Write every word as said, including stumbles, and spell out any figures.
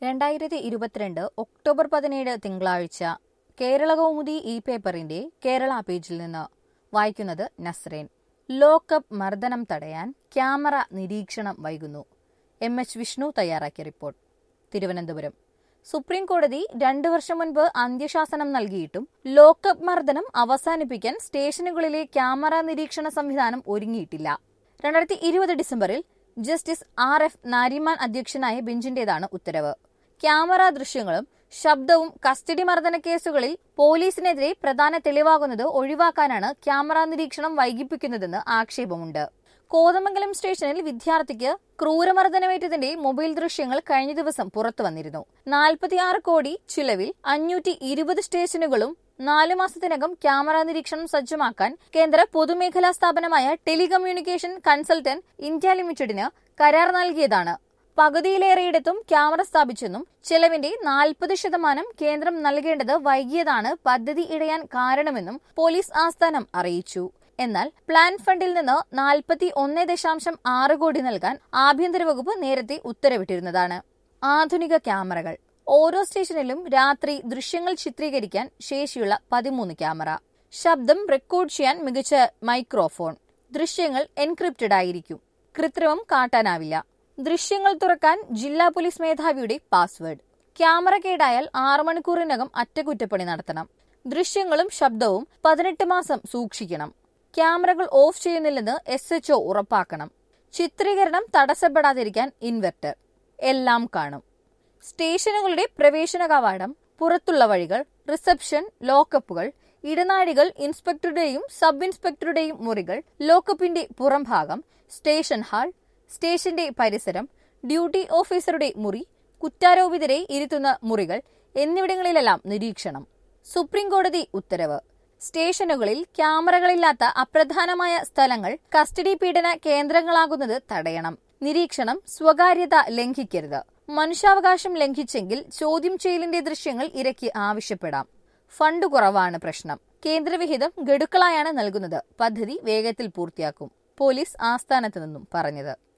രണ്ടായിരത്തി ഇരുപത്തിരണ്ട് ഒക്ടോബർ പതിനേഴ് തിങ്കളാഴ്ച കേരളകൗമുദി ഇ പേപ്പറിന്റെ കേരള പേജിൽ നിന്ന് വായിക്കുന്നത് നസ്രേൻ. ലോക്കപ്പ് മർദ്ദനം തടയാൻ ക്യാമറ നിരീക്ഷണം വൈകുന്നു. എം എച്ച് വിഷ്ണു തയ്യാറാക്കിയ റിപ്പോർട്ട്. തിരുവനന്തപുരം. സുപ്രീം കോടതി രണ്ടു വർഷം മുൻപ് അന്ത്യശാസനം നൽകിയിട്ടും ലോക്കപ്പ് മർദ്ദനം അവസാനിപ്പിക്കാൻ സ്റ്റേഷനുകളിലെ ക്യാമറ നിരീക്ഷണ സംവിധാനം ഒരുങ്ങിയിട്ടില്ല. രണ്ടായിരത്തി ഇരുപത് ഡിസംബറിൽ ജസ്റ്റിസ് ആർ എഫ് നാരിമാൻ അധ്യക്ഷനായ ബെഞ്ചിന്റേതാണ് ഉത്തരവ്. ക്യാമറ ദൃശ്യങ്ങളും ശബ്ദവും കസ്റ്റഡി മർദ്ദന കേസുകളിൽ പോലീസിനെതിരെ പ്രധാന തെളിവാകുന്നത് ഒഴിവാക്കാനാണ് ക്യാമറ നിരീക്ഷണം വൈകിപ്പിക്കുന്നതെന്ന് ആക്ഷേപമുണ്ട്. കോതമംഗലം സ്റ്റേഷനിൽ വിദ്യാർത്ഥിക്ക് ക്രൂരമർദ്ദനമേറ്റതിന്റെ മൊബൈൽ ദൃശ്യങ്ങൾ കഴിഞ്ഞ ദിവസം പുറത്തു വന്നിരുന്നു. നാൽപ്പത്തിയാറ് കോടി ചിലവിൽ അഞ്ഞൂറ്റി ഇരുപത് സ്റ്റേഷനുകളും നാലു മാസത്തിനകം ക്യാമറ നിരീക്ഷണം സജ്ജമാക്കാൻ കേന്ദ്ര പൊതുമേഖലാ സ്ഥാപനമായ ടെലികമ്മ്യൂണിക്കേഷൻ കൺസൾട്ടന്റ് ഇന്ത്യ ലിമിറ്റഡിന് കരാർ നൽകിയതാണ്. പകുതിയിലേറെയിടത്തും ക്യാമറ സ്ഥാപിച്ചെന്നും ചെലവിന്റെ നാൽപ്പത് ശതമാനം കേന്ദ്രം നൽകേണ്ടത് വൈകിയതാണ് പദ്ധതി ഇടയാൻ കാരണമെന്നും പോലീസ് ആസ്ഥാനം അറിയിച്ചു. എന്നാൽ പ്ലാൻ ഫണ്ടിൽ നിന്ന് നാൽപ്പത്തി ഒന്ന് ദശാംശം ആറ് കോടി നൽകാൻ ആഭ്യന്തര വകുപ്പ് നേരത്തെ ഉത്തരവിട്ടിരുന്നതാണ്. ആധുനിക ക്യാമറകൾ. ഓരോ സ്റ്റേഷനിലും രാത്രി ദൃശ്യങ്ങൾ ചിത്രീകരിക്കാൻ ശേഷിയുള്ള പതിമൂന്ന് ക്യാമറ. ശബ്ദം റെക്കോർഡ് ചെയ്യാൻ മികച്ച മൈക്രോഫോൺ. ദൃശ്യങ്ങൾ എൻക്രിപ്റ്റഡ് ആയിരിക്കും. കൃത്രിമം കാട്ടാനാവില്ല. ദൃശ്യങ്ങൾ തുറക്കാൻ ജില്ലാ പോലീസ് മേധാവിയുടെ പാസ്വേഡ്. ക്യാമറ കേടായാൽ ആറു മണിക്കൂറിനകം അറ്റകുറ്റപ്പണി നടത്തണം. ദൃശ്യങ്ങളും ശബ്ദവും പതിനെട്ട് മാസം സൂക്ഷിക്കണം. ക്യാമറകൾ ഓഫ് ചെയ്യുന്നില്ലെന്ന് എസ് എച്ച് ഒ ഉറപ്പാക്കണം. ചിത്രീകരണം തടസ്സപ്പെടാതിരിക്കാൻ ഇൻവെർട്ടർ. എല്ലാം കാണും. സ്റ്റേഷനുകളുടെ പ്രവേശന കവാടം, പുറത്തുള്ള വഴികൾ, റിസപ്ഷൻ, ലോക്കപ്പുകൾ, ഇടനാഴികൾ, ഇൻസ്പെക്ടറുടെയും സബ് ഇൻസ്പെക്ടറുടെയും മുറികൾ, ലോക്കപ്പിന്റെ പുറംഭാഗം, സ്റ്റേഷൻ ഹാൾ, സ്റ്റേഷന്റെ പരിസരം, ഡ്യൂട്ടി ഓഫീസറുടെ മുറി, കുറ്റാരോപിതരെ ഇരുത്തുന്ന മുറികൾ എന്നിവിടങ്ങളിലെല്ലാം നിരീക്ഷണം. സുപ്രീം കോടതി ഉത്തരവ്. സ്റ്റേഷനുകളിൽ ക്യാമറകളില്ലാത്ത അപ്രധാനമായ സ്ഥലങ്ങൾ കസ്റ്റഡി പീഡന കേന്ദ്രങ്ങളാകുന്നത് തടയണം. നിരീക്ഷണം സ്വകാര്യത ലംഘിക്കരുത്. മനുഷ്യാവകാശം ലംഘിച്ചെങ്കിൽ ചോദ്യം ചെയ്യലിന്റെ ദൃശ്യങ്ങൾ ഇരയ്ക്ക് ആവശ്യപ്പെടാം. ഫണ്ട് കുറവാണ് പ്രശ്നം. കേന്ദ്രവിഹിതം ഗഡുക്കളായാണ് നൽകുന്നത്. പദ്ധതി വേഗത്തിൽ പൂർത്തിയാക്കും. പോലീസ് ആസ്ഥാനത്ത് നിന്നും പറഞ്ഞത്.